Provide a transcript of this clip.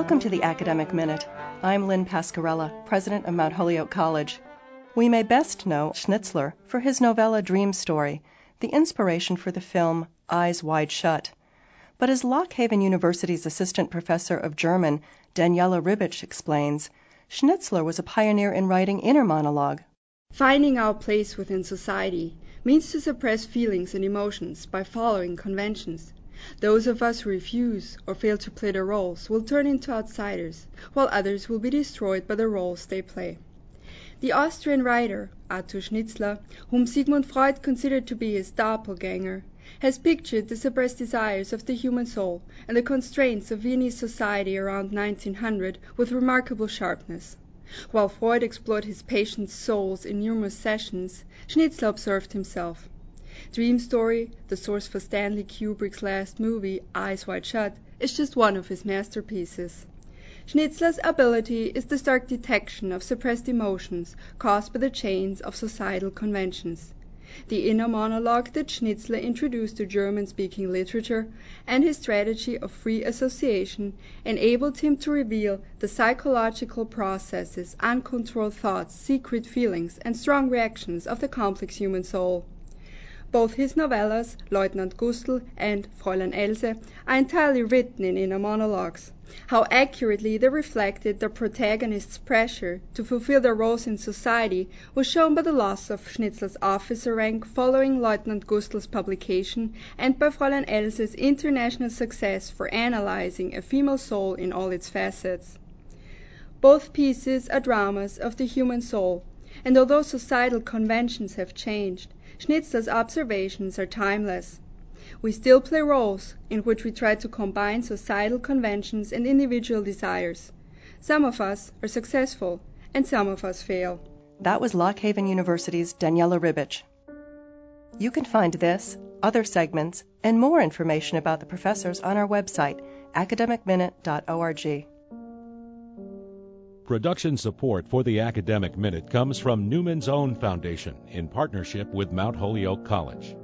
Welcome to the Academic Minute. I'm Lynn Pascarella, president of Mount Holyoke College. We may best know Schnitzler for his novella Dream Story, the inspiration for the film Eyes Wide Shut. But as Lock Haven University's assistant professor of German, Daniela Ribic, explains, Schnitzler was a pioneer in writing inner monologue. Finding our place within society means to suppress feelings and emotions by following conventions. Those of us who refuse or fail to play their roles will turn into outsiders, while others will be destroyed by the roles they play. The Austrian writer Arthur Schnitzler, whom Sigmund Freud considered to be his doppelganger, has pictured the suppressed desires of the human soul and the constraints of Viennese society around 1900 with remarkable sharpness. While Freud explored his patients' souls in numerous sessions, Schnitzler observed himself. Dream Story, the source for Stanley Kubrick's last movie, Eyes Wide Shut, is just one of his masterpieces. Schnitzler's ability is the stark detection of suppressed emotions caused by the chains of societal conventions. The inner monologue that Schnitzler introduced to German-speaking literature and his strategy of free association enabled him to reveal the psychological processes, uncontrolled thoughts, secret feelings, and strong reactions of the complex human soul. Both his novellas, Leutnant Gustl and Fräulein Else, are entirely written in inner monologues. How accurately they reflected the protagonists' pressure to fulfill their roles in society was shown by the loss of Schnitzler's officer rank following Leutnant Gustl's publication and by Fräulein Else's international success for analyzing a female soul in all its facets. Both pieces are dramas of the human soul, and although societal conventions have changed, Schnitzler's observations are timeless. We still play roles in which we try to combine societal conventions and individual desires. Some of us are successful, and some of us fail. That was Lock Haven University's Daniela Ribic. You can find this, other segments, and more information about the professors on our website, academicminute.org. Production support for the Academic Minute comes from Newman's Own Foundation in partnership with Mount Holyoke College.